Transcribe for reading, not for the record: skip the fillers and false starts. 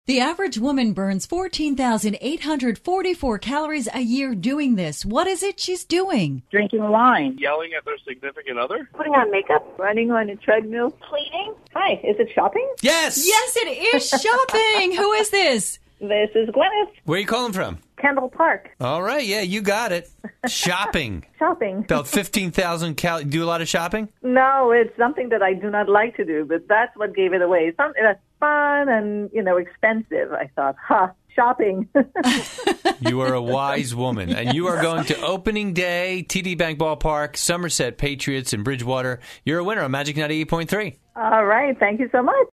The average woman burns 14,844 calories a year doing this. What is it she's doing? Drinking wine. Yelling at their significant other? Putting on makeup. Running on a treadmill. Cleaning. Hi, is it shopping? Yes! Yes, it is shopping. Who is this? This is Gwyneth. Where are you calling from? Kendall Park. All right, yeah, you got it. Shopping. Shopping. About 15,000 calories. Do you do a lot of shopping? No, it's something that I do not like to do, but that's what gave it away. That's fun and, expensive. I thought, shopping. You are a wise woman, and you are going to opening day, TD Bank Ballpark, Somerset Patriots in Bridgewater. You're a winner on Magic 98.3. All right. Thank you so much.